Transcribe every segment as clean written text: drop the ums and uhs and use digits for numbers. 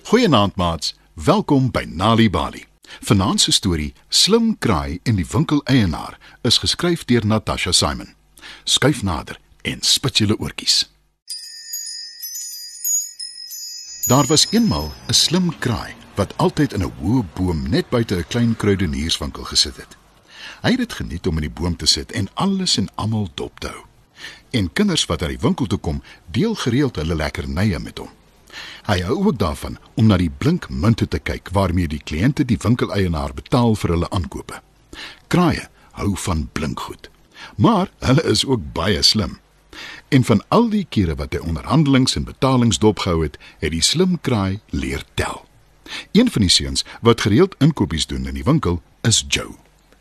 Goeienaand maats, welkom by Nali Bali. Vanaand se storie, Slim Kraai en die winkeleienaar, is geskryf deur Natasha Simon. Skuif nader en spit julle oortjies. Daar was eenmal 'n slim kraai wat altyd in 'n hoë boom net buite 'n klein kruidenierswinkel gesit het. Hy het dit geniet om in die boom te sit en alles en almal dop te hou. En kinders wat aan die winkel toe kom, deel gereeld hulle lekkernye met hom. Hy hou ook daarvan om na die blink munte te kyk waarmee die kliënte die winkeleienaar betaal vir hulle aankope. Kraaie hou van blinkgoed, maar hulle is ook baie slim. En van al die kere wat hy onderhandelings en betalings dopgehou het, het die slim kraai leer tel. Een van die seuns wat gereeld inkopies doen in die winkel is Joe.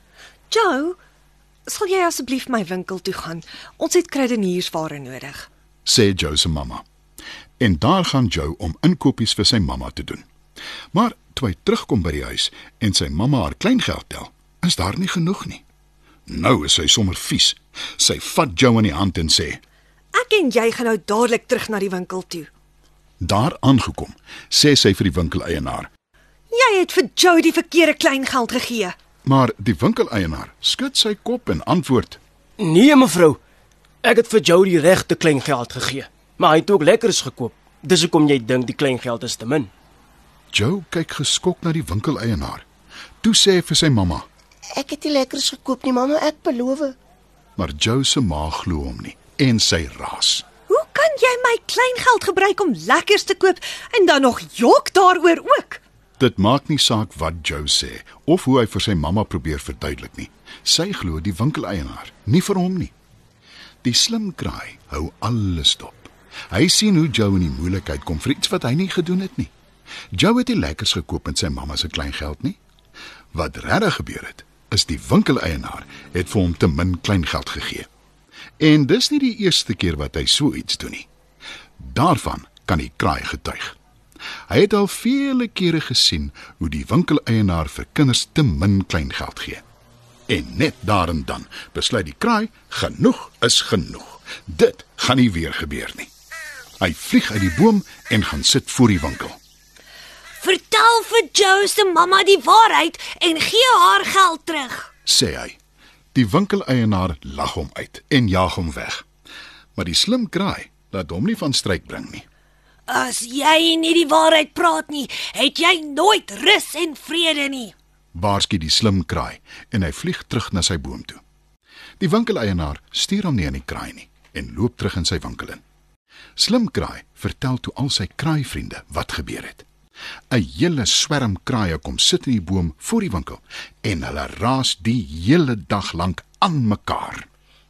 Joe, sal jy asseblief my winkel toe gaan? Ons het kruideniersware nodig, Sê Joe se mamma. En daar gaan Joe om inkopies vir sy mamma te doen. Maar toe hy terugkom by die huis en sy mamma haar kleingeld tel, is daar nie genoeg nie. Nou is sy sommer vies. Sy vat Joe in die hand en sê: ek en jy gaan nou dadelik terug na die winkel toe. Daar aangekom, sê sy vir die winkeleienaar. Jy het vir Joe die verkeerde kleingeld gegee. Maar die winkeleienaar skud sy kop en antwoord: Nee mevrou, ek het vir Joe die regte kleingeld gegee, maar hy het ook lekkers gekoop. Dis hoekom jy dink die kleingeld is te min. Joe kyk geskok na die winkeleienaar. Toe sê hy vir sy mamma, Ek het nie lekkers gekoop nie, mamma, ek beloof. maar Joe se ma glo hom nie en sy raas. Hoe kan jy my kleingeld gebruik om lekkers te koop en dan nog jok daaroor ook? Dit maak nie saak wat Joe sê of hoe hy vir sy mamma probeer verduidelik nie. Sy glo die winkeleienaar, nie vir hom nie. Die slim kraai hou alles dop. Hy sien hoe Joe in die moeilikheid kom vir iets wat hy nie gedoen het nie. Joe het nie lekkers gekoop met sy mamma se kleingeld nie. Wat regtig gebeur het, is die winkeleienaar het vir hom te min kleingeld gegee. En dis nie die eerste keer wat hy so iets doen nie. Daarvan kan die kraai getuig. Hy het al vele kere gesien hoe die winkeleienaar vir kinders te min kleingeld gee. En net daar en dan besluit die kraai, genoeg is genoeg. Dit gaan nie weer gebeur nie. Hy vlieg uit die boom en gaan sit voor die winkel. Vertel vir Joe se mamma die waarheid en gee haar geld terug, Sê hy. Die winkeleienaar lag hom uit en jaag hom weg. Maar die slim kraai laat hom nie van stryk bring nie. As jy nie die waarheid praat nie, het jy nooit rus en vrede nie. Waarsku die slim kraai en hy vlieg terug na sy boom toe. Die winkeleienaar stuur hom nie aan die kraai nie en loop terug in sy winkel in. Slim kraai vertel toe al sy kraaivriende wat gebeur het. 'n Hele swerm kraaie kom sit in die boom voor die winkel en hulle raas die hele dag lank aan mekaar.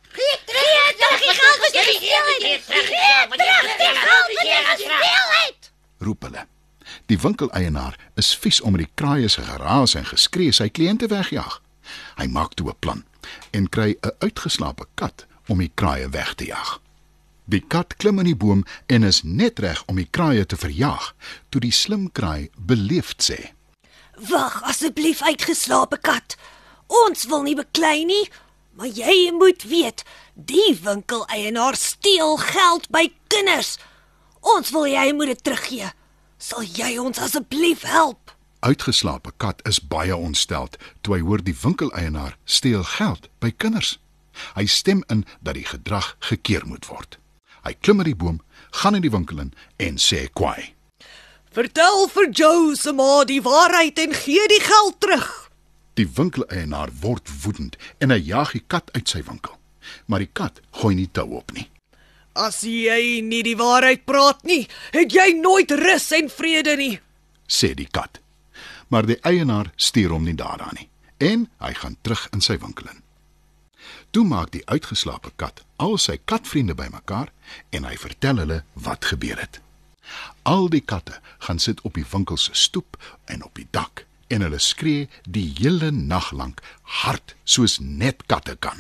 Roep hulle. Die winkeleienaar is vies om die kraaie se geraas en geskree sy kliënte wegjaag. Hy maak toe 'n plan en kry 'n uitgeslaapte kat om die kraaie weg te jaag. Die kat klim in die boom en is net reg om die kraaie te verjaag, toe die slim kraai beleefd sê: Wag asseblief, uitgeslape kat. Ons wil nie beklei nie, maar jy moet weet, die winkeleienaar steel geld by kinders. Ons wil jy moet dit teruggee. Sal jy ons asseblief help? Uitgeslaapte kat is baie ontsteld toe hy hoor die winkeleienaar steel geld by kinders. Hy stem in dat die gedrag gekeer moet word. Hy klim uit die boom, gaan in die winkel in en sê kwaai: Vertel vir Joe se ma die waarheid en gee die geld terug. Die winkeleienaar word woedend en hy jaag die kat uit sy winkel. Maar die kat gooi nie tou op nie. As jy nie die waarheid praat nie, het jy nooit rus en vrede nie, Sê die kat. Maar die eienaar stuur hom nie daaraan nie en hy gaan terug in sy winkel in. Toe maak die uitgeslaapte kat al sy katvriende bymekaar en hy vertel hulle wat gebeur het. Al die katte gaan sit op die winkel se stoep en op die dak en hulle skree die hele nag lank hard soos net katte kan.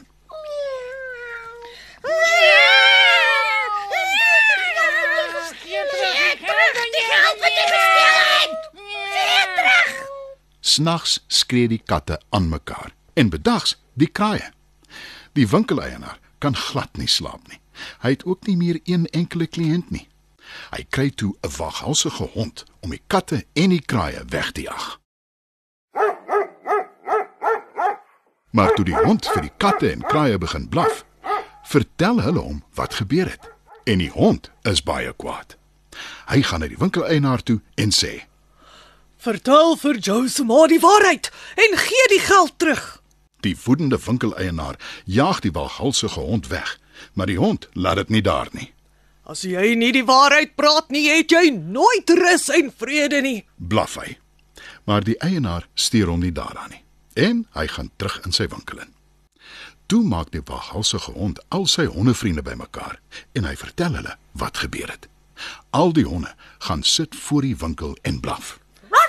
Snags skree die katte aan mekaar en bedags die kraaie. Die winkeleienaar kan glad nie slaap nie. Hy het ook nie meer een enkele kliënt nie. Hy kry toe 'n waghalsige hond om die katte en die kraaie weg te jag. Maar toe die hond vir die katte en kraaie begin blaf, vertel hulle hom wat gebeur het. En die hond is baie kwaad. Hy gaan na die winkeleienaar toe en sê: Vertel vir Joe se ma die waarheid en gee die geld terug. Die woedende winkeleienaar jaag die waghalsige hond weg, maar die hond laat dit nie daar nie. As jy nie die waarheid praat nie, het jy nooit rus en vrede nie. Blaf hy. Maar die eienaar steur hom nie daaraan nie. En hy gaan terug in sy winkel in. Toe maak die waghalsige hond al sy hondevriende bymekaar en hy vertel hulle wat gebeur het. Al die honde gaan sit voor die winkel en blaf.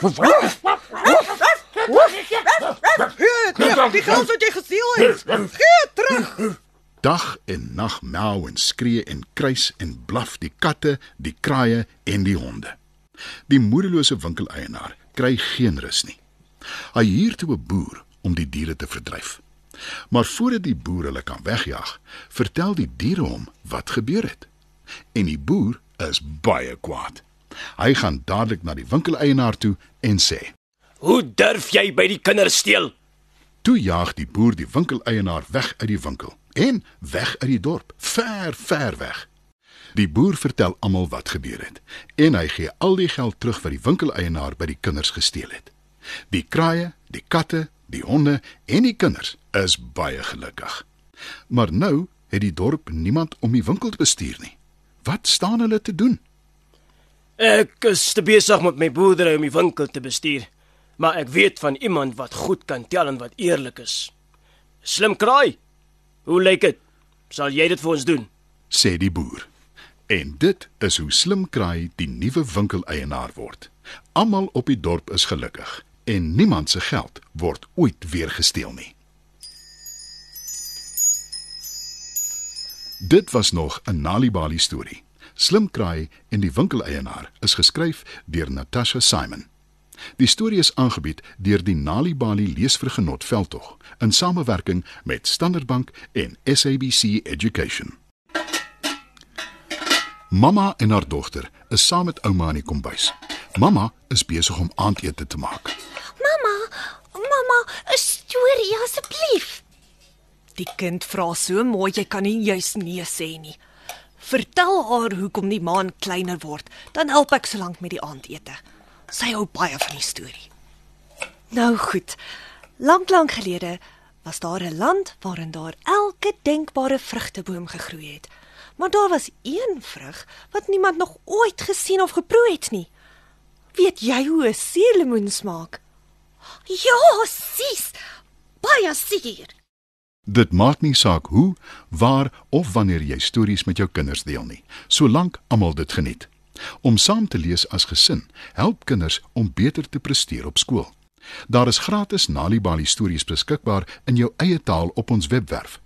Gee die geld wat jy gesteel het. Gee terug. Dag en nag miauw en skree en kruis en blaf die katte, die kraaie en die honde. Die moedelose winkeleienaar kry geen rus nie. Hy huur toe 'n boer om die diere te verdryf. Maar voordat die boer hulle kan wegjaag, vertel die diere hom wat gebeur het. En die boer is baie kwaad. Hy gaan dadelik na die winkeleienaar toe en sê: Hoe durf jy by die kinders steel? Toe jaag die boer die winkeleienaar weg uit die winkel en weg uit die dorp, ver weg. Die boer vertel almal wat gebeur het en hy gee al die geld terug wat die winkeleienaar by die kinders gesteel het. Die kraaie, die katte, die honde en die kinders is baie gelukkig. Maar nou het die dorp niemand om die winkel te bestuur nie. Wat staan hulle te doen? Ek is te besig met my boerdery om die winkel te bestuur, maar ek weet van iemand wat goed kan tel en wat eerlik is. Slim kraai. Hoe lyk dit? Sal jy dit vir ons doen? Sê die boer. En dit is hoe Slim Kraai die nuwe winkeleienaar word. Almal op die dorp is gelukkig en niemand se geld word ooit weer gesteel nie. Dit was nog 'n Nalibali storie. Slim Kraai en die winkeleienaar is geskryf deur Natasha Simon. Die storie is aangebied deur die Nalibali Leesvergenot Veldtog in samewerking met Standard Bank en SABC Education. Mamma en haar dogter is saam met ouma in die kombuis. Mamma is besig om aandete te maak. Mamma, 'n storie asseblief. Die kind vra so mooi, jy kan nie juis nee sê nie. Vertel haar hoekom die maan kleiner word, dan help ek solank met die aandete. Sy hou baie van die storie. Nou goed, lank gelede was daar 'n land waarin daar elke denkbare vrugteboom gegroei het. Maar daar was een vrug wat niemand nog ooit gesien of geproe het nie. Weet jy hoe 'n suurlemoen smaak? Ja, sis. Baie seker. Dit maak nie saak hoe, waar of wanneer jy stories met jou kinders deel nie, solank almal dit geniet. Om saam te lees as gesin help kinders om beter te presteer op skool. Daar is gratis Nalibali stories beskikbaar in jou eie taal op ons webwerf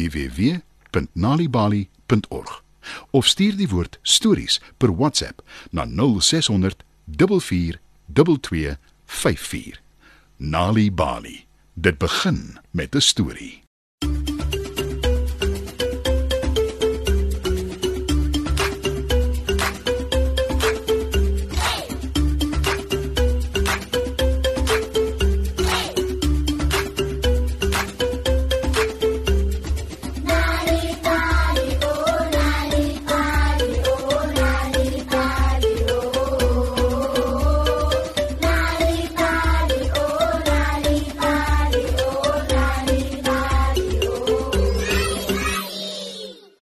www.nalibali.org of stuur die woord stories per WhatsApp na 0600 44 22 54. Nalibali. Dit begin met 'n storie.